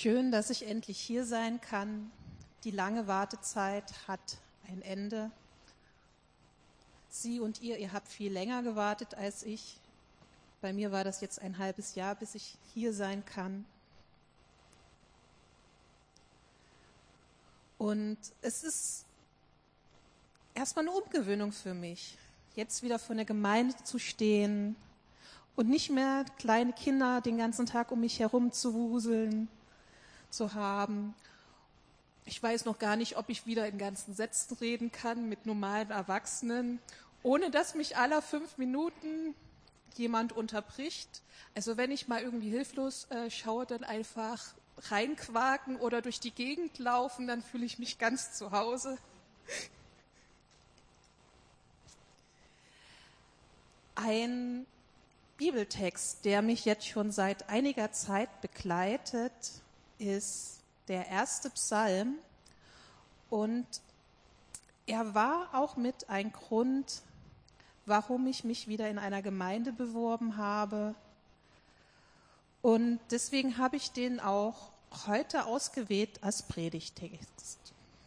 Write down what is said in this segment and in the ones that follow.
Schön, dass ich endlich hier sein kann. Die lange Wartezeit hat ein Ende. Sie und ihr habt viel länger gewartet als ich. Bei mir war das jetzt ein halbes Jahr, bis ich hier sein kann. Und es ist erstmal eine Umgewöhnung für mich, jetzt wieder vor der Gemeinde zu stehen und nicht mehr kleine Kinder den ganzen Tag um mich herum zu wuseln zu haben. Ich weiß noch gar nicht, ob ich wieder in ganzen Sätzen reden kann mit normalen Erwachsenen, ohne dass mich alle 5 Minuten jemand unterbricht. Also wenn ich mal irgendwie hilflos schaue, dann einfach reinquaken oder durch die Gegend laufen, dann fühle ich mich ganz zu Hause. Ein Bibeltext, der mich jetzt schon seit einiger Zeit begleitet, ist der 1. Psalm. Und er war auch mit ein Grund, warum ich mich wieder in einer Gemeinde beworben habe. Und deswegen habe ich den auch heute ausgewählt als Predigttext.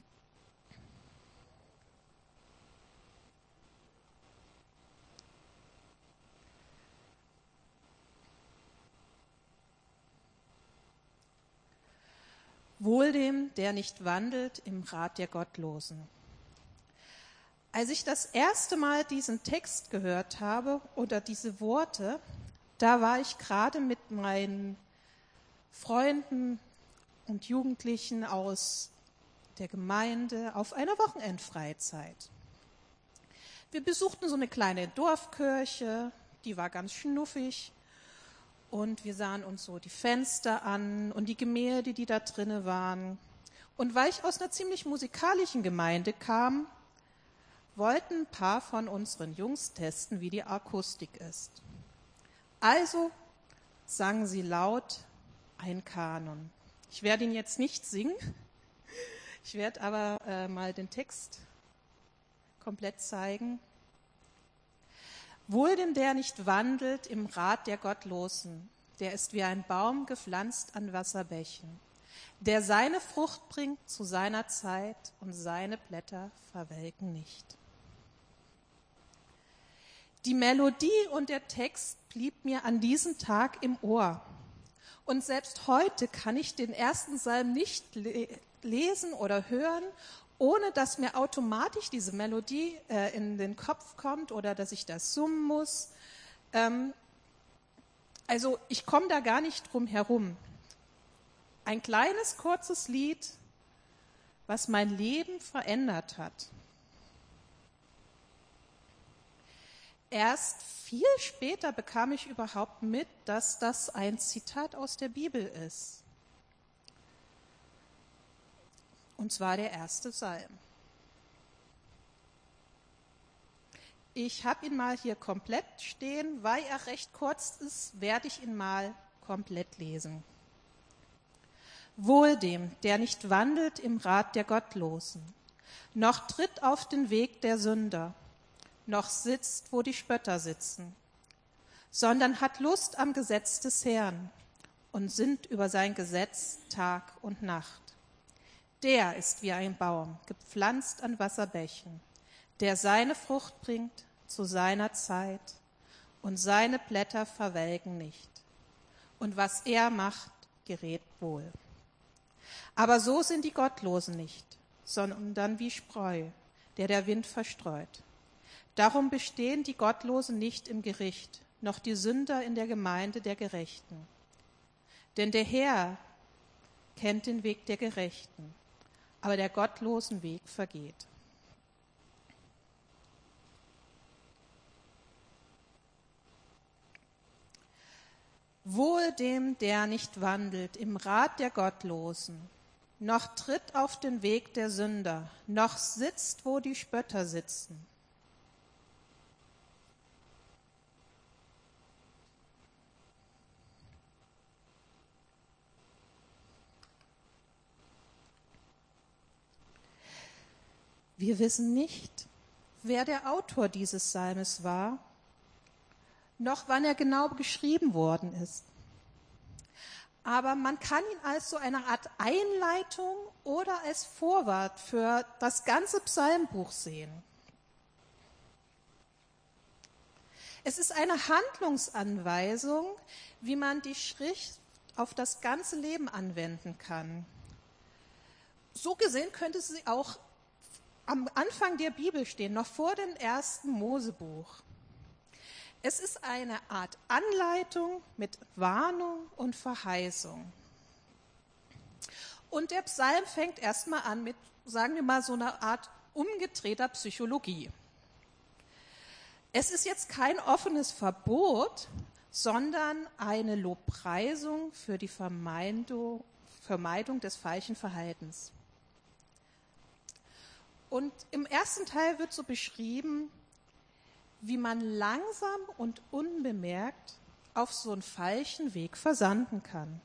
Wohl dem, der nicht wandelt im Rat der Gottlosen. Als ich das erste Mal diesen Text gehört habe oder diese Worte, da war ich gerade mit meinen Freunden und Jugendlichen aus der Gemeinde auf einer Wochenendfreizeit. Wir besuchten so eine kleine Dorfkirche, die war ganz schnuffig. Und wir sahen uns so die Fenster an und die Gemälde, die da drinne waren. Und weil ich aus einer ziemlich musikalischen Gemeinde kam, wollten ein paar von unseren Jungs testen, wie die Akustik ist. Also sangen sie laut ein Kanon. Ich werde ihn jetzt nicht singen, ich werde aber mal den Text komplett zeigen. Wohl dem, der nicht wandelt im Rat der Gottlosen, der ist wie ein Baum gepflanzt an Wasserbächen, der seine Frucht bringt zu seiner Zeit und seine Blätter verwelken nicht. Die Melodie und der Text blieb mir an diesem Tag im Ohr. Und selbst heute kann ich den 1. Psalm nicht lesen oder hören, ohne dass mir automatisch diese Melodie in den Kopf kommt oder dass ich das summen muss. Also ich komme da gar nicht drum herum. Ein kleines, kurzes Lied, was mein Leben verändert hat. Erst viel später bekam ich überhaupt mit, dass das ein Zitat aus der Bibel ist. Und zwar der 1. Psalm. Ich habe ihn mal hier komplett stehen. Weil er recht kurz ist, werde ich ihn mal komplett lesen. Wohl dem, der nicht wandelt im Rat der Gottlosen, noch tritt auf den Weg der Sünder, noch sitzt, wo die Spötter sitzen, sondern hat Lust am Gesetz des Herrn und sinnt über sein Gesetz Tag und Nacht. Der ist wie ein Baum, gepflanzt an Wasserbächen, der seine Frucht bringt zu seiner Zeit und seine Blätter verwelken nicht. Und was er macht, gerät wohl. Aber so sind die Gottlosen nicht, sondern wie Spreu, der Wind verstreut. Darum bestehen die Gottlosen nicht im Gericht, noch die Sünder in der Gemeinde der Gerechten. Denn der Herr kennt den Weg der Gerechten, aber der gottlosen Weg vergeht. Wohl dem, der nicht wandelt im Rat der Gottlosen, noch tritt auf den Weg der Sünder, noch sitzt, wo die Spötter sitzen. Wir wissen nicht, wer der Autor dieses Psalmes war, noch wann er genau geschrieben worden ist. aber man kann ihn als so eine Art Einleitung oder als Vorwort für das ganze Psalmbuch sehen. Es ist eine Handlungsanweisung, wie man die Schrift auf das ganze Leben anwenden kann. So gesehen könnte sie auch am Anfang der Bibel stehen, noch vor dem ersten Mosebuch. Es ist eine Art Anleitung mit Warnung und Verheißung. Und der Psalm fängt erstmal an mit, sagen wir mal, so einer Art umgedrehter Psychologie. Es ist jetzt kein offenes Verbot, sondern eine Lobpreisung für die Vermeidung des falschen Verhaltens. Und im ersten Teil wird so beschrieben, wie man langsam und unbemerkt auf so einen falschen Weg versanden kann.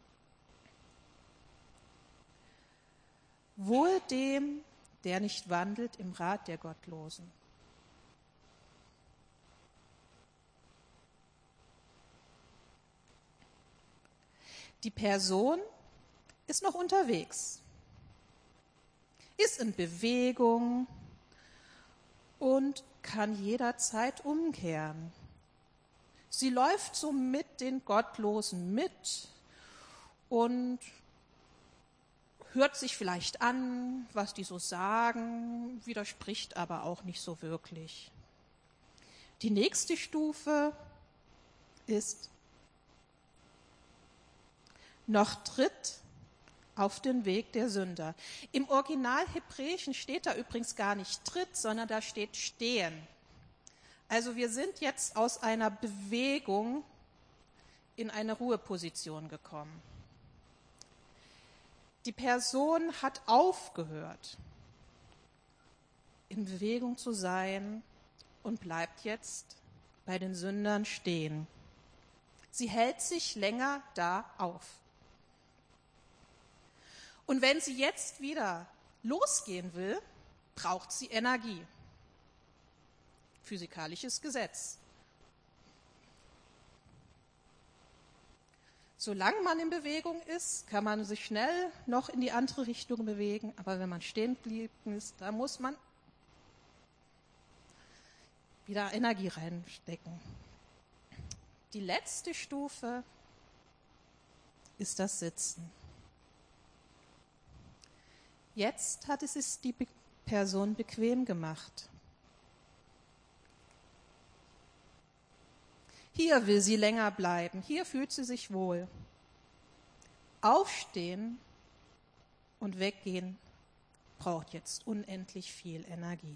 Wohl dem, der nicht wandelt im Rat der Gottlosen. Die Person ist noch unterwegs, ist in Bewegung und kann jederzeit umkehren. Sie läuft so mit den Gottlosen mit und hört sich vielleicht an, was die so sagen, widerspricht aber auch nicht so wirklich. Die nächste Stufe ist noch tritt auf den Weg der Sünder. Im Original Hebräischen steht da übrigens gar nicht tritt, sondern da steht stehen. Also wir sind jetzt aus einer Bewegung in eine Ruheposition gekommen. Die Person hat aufgehört, in Bewegung zu sein und bleibt jetzt bei den Sündern stehen. Sie hält sich länger da auf. Und wenn sie jetzt wieder losgehen will, braucht sie Energie. Physikalisches Gesetz. Solange man in Bewegung ist, kann man sich schnell noch in die andere Richtung bewegen. Aber wenn man stehen geblieben ist, da muss man wieder Energie reinstecken. Die letzte Stufe ist das Sitzen. Jetzt hat es sich die Person bequem gemacht. Hier will sie länger bleiben, hier fühlt sie sich wohl. Aufstehen und weggehen braucht jetzt unendlich viel Energie.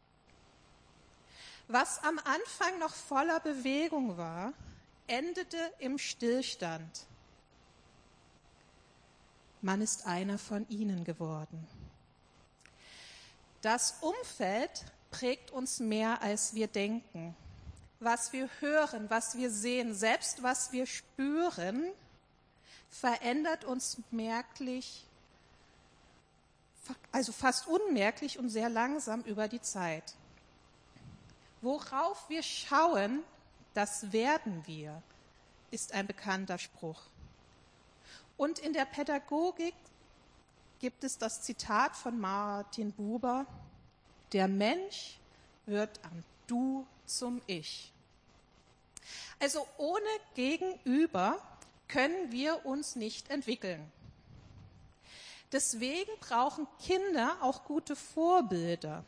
Was am Anfang noch voller Bewegung war, endete im Stillstand. Man ist einer von ihnen geworden. Das Umfeld prägt uns mehr, als wir denken. Was wir hören, was wir sehen, selbst was wir spüren, verändert uns merklich, also fast unmerklich und sehr langsam über die Zeit. Worauf wir schauen, das werden wir, ist ein bekannter Spruch. Und in der Pädagogik gibt es das Zitat von Martin Buber: Der Mensch wird am Du zum Ich. Also ohne Gegenüber können wir uns nicht entwickeln. Deswegen brauchen Kinder auch gute Vorbilder.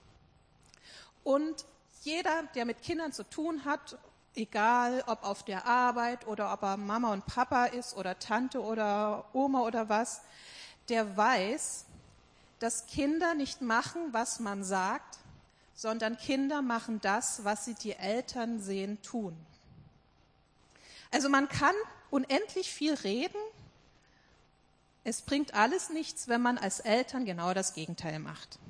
Und jeder, der mit Kindern zu tun hat, egal ob auf der Arbeit oder ob er Mama und Papa ist oder Tante oder Oma oder was, der weiß, dass Kinder nicht machen, was man sagt, sondern Kinder machen das, was sie die Eltern sehen, tun. Also man kann unendlich viel reden, es bringt alles nichts, wenn man als Eltern genau das Gegenteil macht.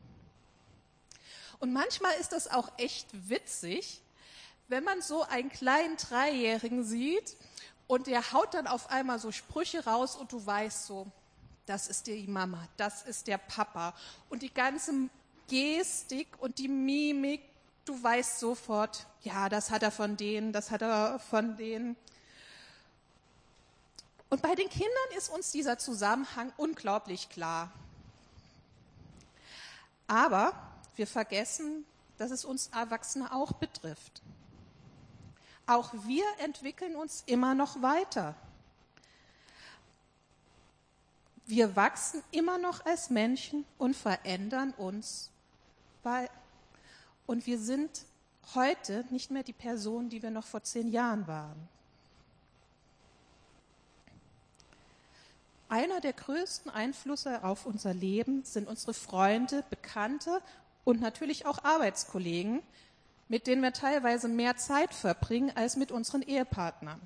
Und manchmal ist das auch echt witzig, wenn man so einen kleinen Dreijährigen sieht und der haut dann auf einmal so Sprüche raus und du weißt so, das ist die Mama, das ist der Papa. Und die ganze Gestik und die Mimik, du weißt sofort, ja, das hat er von denen, das hat er von denen. Und bei den Kindern ist uns dieser Zusammenhang unglaublich klar. Aber wir vergessen, dass es uns Erwachsene auch betrifft. Auch wir entwickeln uns immer noch weiter. Wir wachsen immer noch als Menschen und verändern uns. Und wir sind heute nicht mehr die Person, die wir noch vor 10 Jahren waren. Einer der größten Einflüsse auf unser Leben sind unsere Freunde, Bekannte und natürlich auch Arbeitskollegen, mit denen wir teilweise mehr Zeit verbringen als mit unseren Ehepartnern.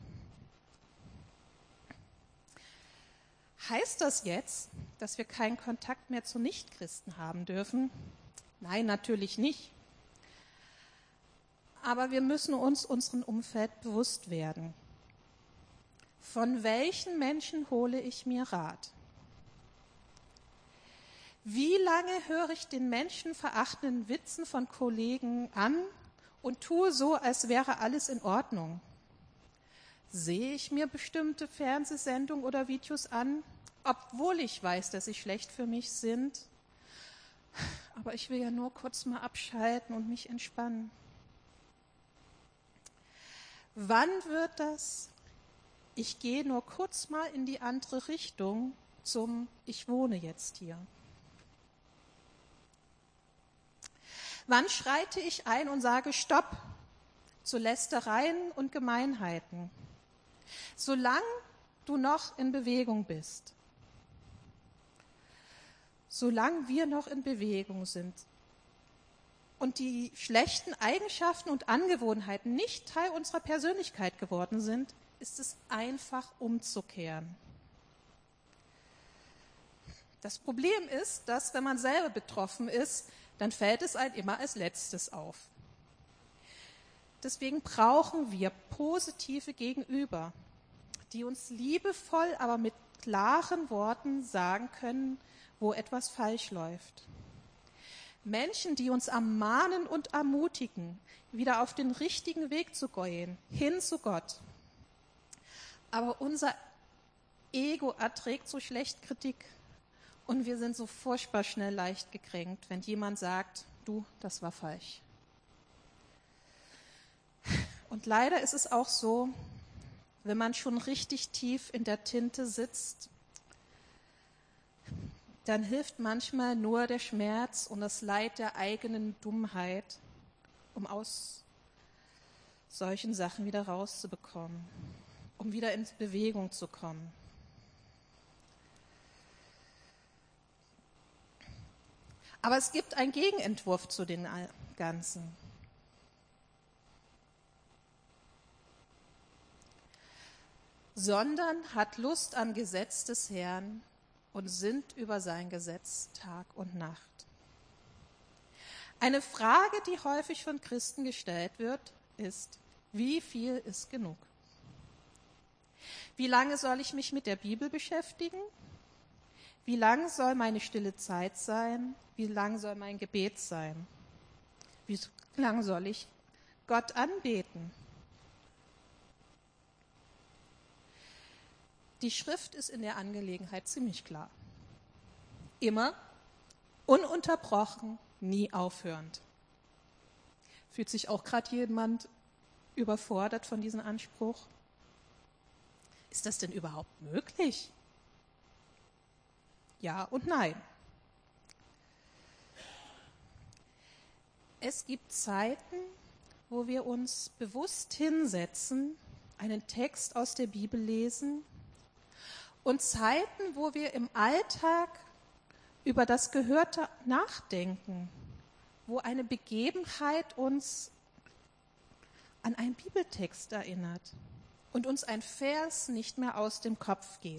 Heißt das jetzt, dass wir keinen Kontakt mehr zu Nichtchristen haben dürfen? Nein, natürlich nicht. Aber wir müssen uns unserem Umfeld bewusst werden. Von welchen Menschen hole ich mir Rat? Wie lange höre ich den menschenverachtenden Witzen von Kollegen an und tue so, als wäre alles in Ordnung? Sehe ich mir bestimmte Fernsehsendungen oder Videos an, obwohl ich weiß, dass sie schlecht für mich sind? Aber ich will ja nur kurz mal abschalten und mich entspannen. Wann wird das? Ich gehe nur kurz mal in die andere Richtung zum Ich wohne jetzt hier. Wann schreite ich ein und sage Stopp zu Lästereien und Gemeinheiten? Solange du noch in Bewegung bist, solange wir noch in Bewegung sind und die schlechten Eigenschaften und Angewohnheiten nicht Teil unserer Persönlichkeit geworden sind, ist es einfach umzukehren. Das Problem ist, dass wenn man selber betroffen ist, dann fällt es einem immer als Letztes auf. Deswegen brauchen wir positive Gegenüber, die uns liebevoll, aber mit klaren Worten sagen können, wo etwas falsch läuft. Menschen, die uns ermahnen und ermutigen, wieder auf den richtigen Weg zu gehen, hin zu Gott. Aber unser Ego erträgt so schlecht Kritik und wir sind so furchtbar schnell leicht gekränkt, wenn jemand sagt, du, das war falsch. Und leider ist es auch so, wenn man schon richtig tief in der Tinte sitzt, dann hilft manchmal nur der Schmerz und das Leid der eigenen Dummheit, um aus solchen Sachen wieder rauszubekommen, um wieder in Bewegung zu kommen. Aber es gibt einen Gegenentwurf zu den Ganzen. Sondern hat Lust am Gesetz des Herrn und sinnt über sein Gesetz Tag und Nacht. Eine Frage, die häufig von Christen gestellt wird, ist, wie viel ist genug? Wie lange soll ich mich mit der Bibel beschäftigen? Wie lang soll meine stille Zeit sein? Wie lang soll mein Gebet sein? Wie lang soll ich Gott anbeten? Die Schrift ist in der Angelegenheit ziemlich klar. Immer, ununterbrochen, nie aufhörend. Fühlt sich auch gerade jemand überfordert von diesem Anspruch? Ist das denn überhaupt möglich? Ja und nein. Es gibt Zeiten, wo wir uns bewusst hinsetzen, einen Text aus der Bibel lesen, und Zeiten, wo wir im Alltag über das Gehörte nachdenken, wo eine Begebenheit uns an einen Bibeltext erinnert und uns ein Vers nicht mehr aus dem Kopf geht.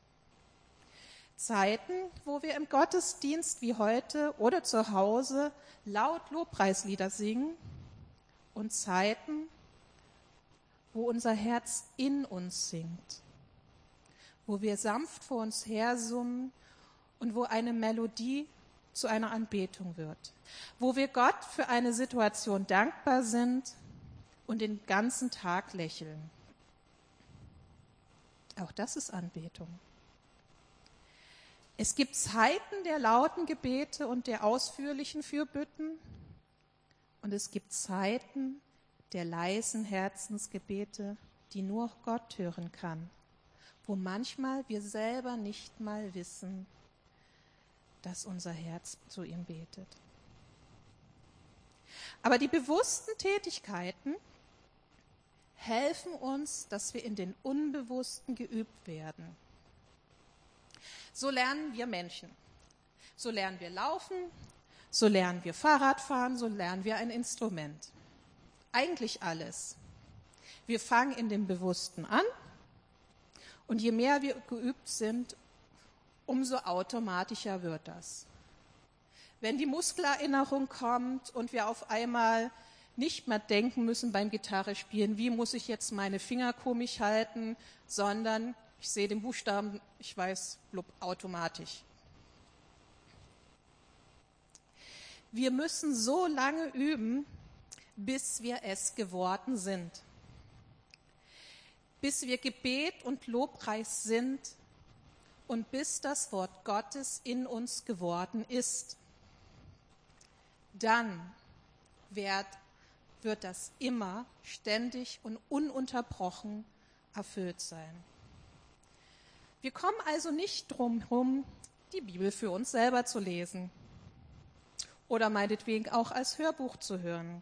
Zeiten, wo wir im Gottesdienst wie heute oder zu Hause laut Lobpreislieder singen, und Zeiten, wo unser Herz in uns singt, wo wir sanft vor uns her summen und wo eine Melodie zu einer Anbetung wird, wo wir Gott für eine Situation dankbar sind und den ganzen Tag lächeln. Auch das ist Anbetung. Es gibt Zeiten der lauten Gebete und der ausführlichen Fürbitten. Und es gibt Zeiten der leisen Herzensgebete, die nur Gott hören kann, wo manchmal wir selber nicht mal wissen, dass unser Herz zu ihm betet. Aber die bewussten Tätigkeiten helfen uns, dass wir in den Unbewussten geübt werden. So lernen wir Menschen. So lernen wir laufen, so lernen wir Fahrrad fahren, so lernen wir ein Instrument. Eigentlich alles. Wir fangen in dem Bewussten an und je mehr wir geübt sind, umso automatischer wird das. Wenn die Muskelerinnerung kommt und wir auf einmal nicht mehr denken müssen beim Gitarrespielen, wie muss ich jetzt meine Finger komisch halten, sondern ich sehe den Buchstaben, ich weiß, blub, automatisch. Wir müssen so lange üben, bis wir es geworden sind. Bis wir Gebet und Lobpreis sind und bis das Wort Gottes in uns geworden ist. Dann wird das immer ständig und ununterbrochen erfüllt sein. Wir kommen also nicht drum herum, die Bibel für uns selber zu lesen oder meinetwegen auch als Hörbuch zu hören.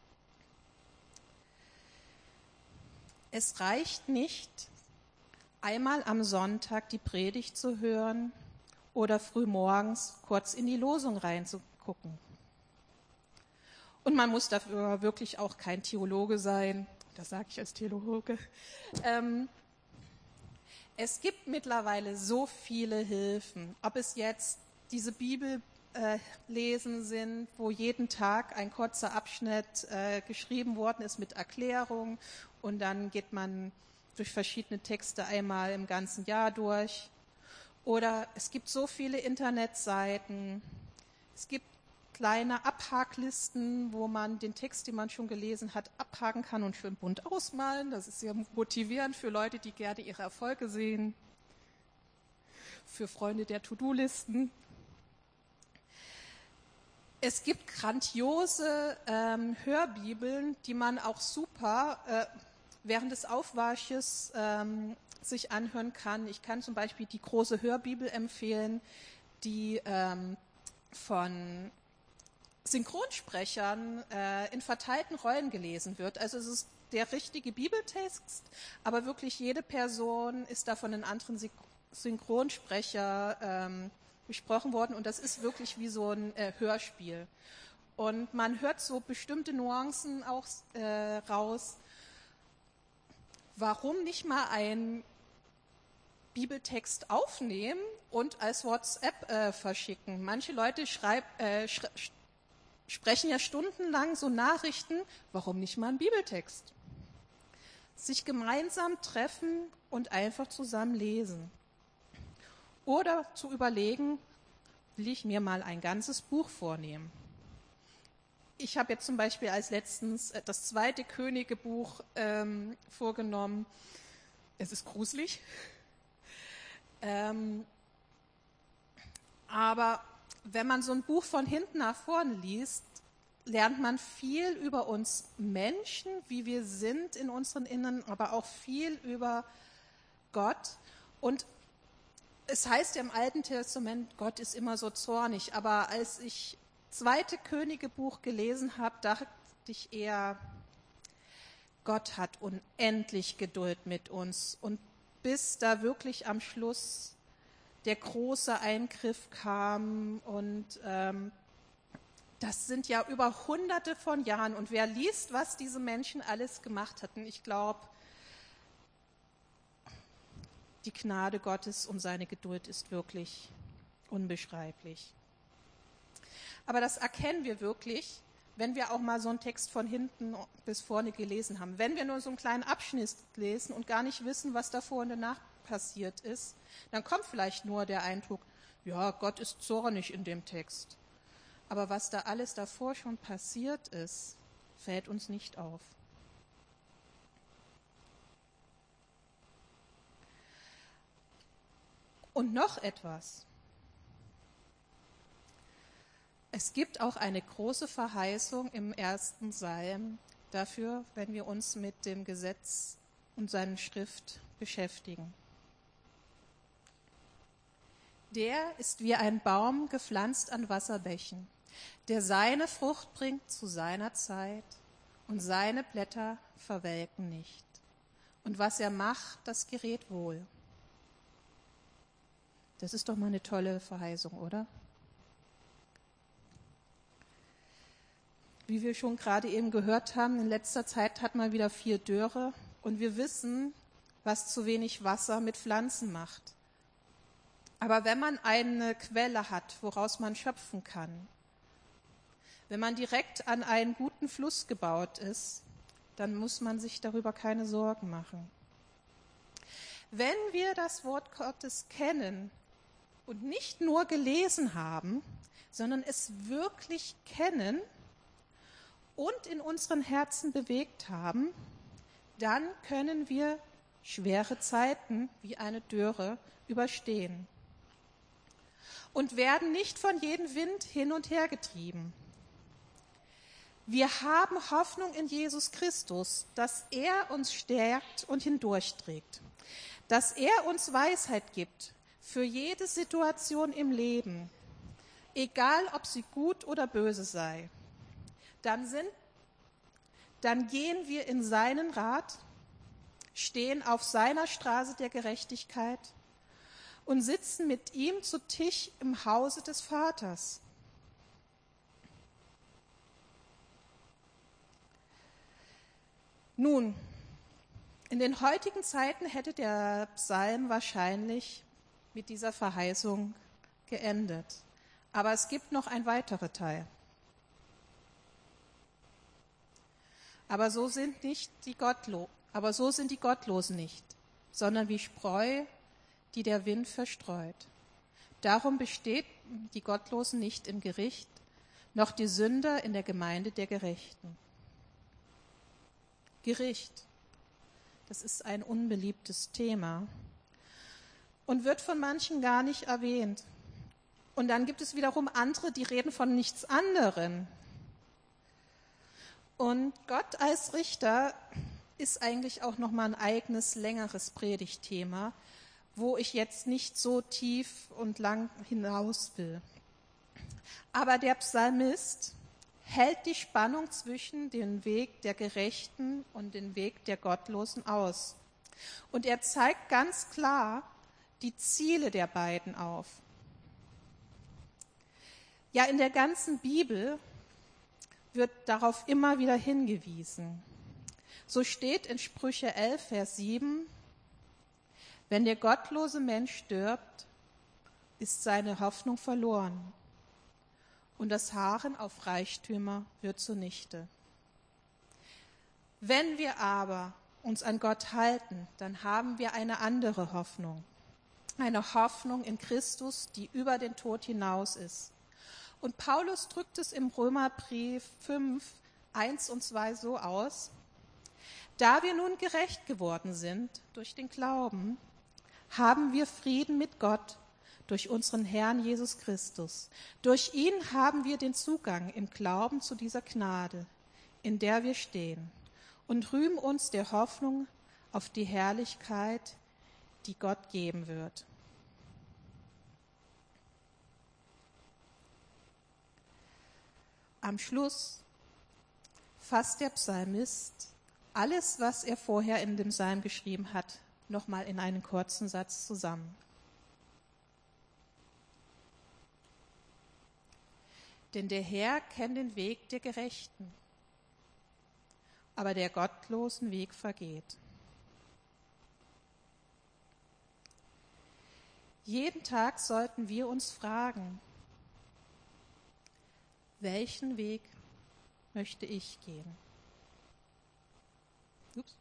Es reicht nicht, einmal am Sonntag die Predigt zu hören oder frühmorgens kurz in die Losung reinzugucken. Und man muss dafür wirklich auch kein Theologe sein, das sage ich als Theologe. Es gibt mittlerweile so viele Hilfen, ob es jetzt diese Bibellesen sind, wo jeden Tag ein kurzer Abschnitt geschrieben worden ist mit Erklärung und dann geht man durch verschiedene Texte einmal im ganzen Jahr durch. Oder es gibt so viele Internetseiten, es gibt kleine Abhaklisten, wo man den Text, den man schon gelesen hat, abhaken kann und schön bunt ausmalen. Das ist sehr motivierend für Leute, die gerne ihre Erfolge sehen, für Freunde der To-Do-Listen. Es gibt grandiose Hörbibeln, die man auch super während des Aufwasches sich anhören kann. Ich kann zum Beispiel die große Hörbibel empfehlen, die von Synchronsprechern in verteilten Rollen gelesen wird. Also es ist der richtige Bibeltext, aber wirklich jede Person ist da von einem anderen Synchronsprecher gesprochen worden und das ist wirklich wie so ein Hörspiel. Und man hört so bestimmte Nuancen auch raus. Warum nicht mal einen Bibeltext aufnehmen und als WhatsApp verschicken? Manche Leute sprechen ja stundenlang so Nachrichten, warum nicht mal einen Bibeltext? Sich gemeinsam treffen und einfach zusammen lesen. Oder zu überlegen, will ich mir mal ein ganzes Buch vornehmen? Ich habe jetzt zum Beispiel als letztens das 2. Könige-Buch vorgenommen. Es ist gruselig. Aber wenn man so ein Buch von hinten nach vorne liest, lernt man viel über uns Menschen, wie wir sind in unseren Innern, aber auch viel über Gott. Und es heißt ja im Alten Testament, Gott ist immer so zornig. Aber als ich 2. Könige-Buch gelesen habe, dachte ich eher, Gott hat unendlich Geduld mit uns. Und bis da wirklich am Schluss der große Eingriff kam und das sind ja über Hunderte von Jahren und wer liest, was diese Menschen alles gemacht hatten, ich glaube, die Gnade Gottes und seine Geduld ist wirklich unbeschreiblich. Aber das erkennen wir wirklich, wenn wir auch mal so einen Text von hinten bis vorne gelesen haben. Wenn wir nur so einen kleinen Abschnitt lesen und gar nicht wissen, was davor und danach passiert ist, dann kommt vielleicht nur der Eindruck, ja, Gott ist zornig in dem Text. Aber was da alles davor schon passiert ist, fällt uns nicht auf. Und noch etwas. Es gibt auch eine große Verheißung im 1. Psalm dafür, wenn wir uns mit dem Gesetz und seiner Schrift beschäftigen. Der ist wie ein Baum gepflanzt an Wasserbächen, der seine Frucht bringt zu seiner Zeit und seine Blätter verwelken nicht. Und was er macht, das gerät wohl. Das ist doch mal eine tolle Verheißung, oder? Wie wir schon gerade eben gehört haben, in letzter Zeit hat man wieder viel Dürre und wir wissen, was zu wenig Wasser mit Pflanzen macht. Aber wenn man eine Quelle hat, woraus man schöpfen kann, wenn man direkt an einen guten Fluss gebaut ist, dann muss man sich darüber keine Sorgen machen. Wenn wir das Wort Gottes kennen und nicht nur gelesen haben, sondern es wirklich kennen und in unseren Herzen bewegt haben, dann können wir schwere Zeiten wie eine Dürre überstehen und werden nicht von jedem Wind hin und her getrieben. Wir haben Hoffnung in Jesus Christus, dass er uns stärkt und hindurchträgt, dass er uns Weisheit gibt für jede Situation im Leben, egal ob sie gut oder böse sei. Dann gehen wir in seinen Rat, stehen auf seiner Straße der Gerechtigkeit und sitzen mit ihm zu Tisch im Hause des Vaters. Nun, in den heutigen Zeiten hätte der Psalm wahrscheinlich mit dieser Verheißung geendet. Aber es gibt noch ein weiterer Teil. Aber so sind die Gottlosen nicht, sondern wie Spreu, die der Wind verstreut. Darum besteht die Gottlosen nicht im Gericht, noch die Sünder in der Gemeinde der Gerechten. Gericht, das ist ein unbeliebtes Thema und wird von manchen gar nicht erwähnt. Und dann gibt es wiederum andere, die reden von nichts anderem. Und Gott als Richter ist eigentlich auch noch mal ein eigenes, längeres Predigtthema, wo ich jetzt nicht so tief und lang hinaus will. Aber der Psalmist hält die Spannung zwischen dem Weg der Gerechten und dem Weg der Gottlosen aus. Und er zeigt ganz klar die Ziele der beiden auf. Ja, in der ganzen Bibel wird darauf immer wieder hingewiesen. So steht in Sprüche 11, Vers 7, wenn der gottlose Mensch stirbt, ist seine Hoffnung verloren und das Harren auf Reichtümer wird zunichte. Wenn wir aber uns an Gott halten, dann haben wir eine andere Hoffnung. Eine Hoffnung in Christus, die über den Tod hinaus ist. Und Paulus drückt es im Römerbrief 5, 1 und 2 so aus: Da wir nun gerecht geworden sind durch den Glauben, haben wir Frieden mit Gott durch unseren Herrn Jesus Christus. Durch ihn haben wir den Zugang im Glauben zu dieser Gnade, in der wir stehen, und rühmen uns der Hoffnung auf die Herrlichkeit, die Gott geben wird. Am Schluss fasst der Psalmist alles, was er vorher in dem Psalm geschrieben hat, nochmal in einen kurzen Satz zusammen. Denn der Herr kennt den Weg der Gerechten, aber der gottlosen Weg vergeht. Jeden Tag sollten wir uns fragen, welchen Weg möchte ich gehen? Ups.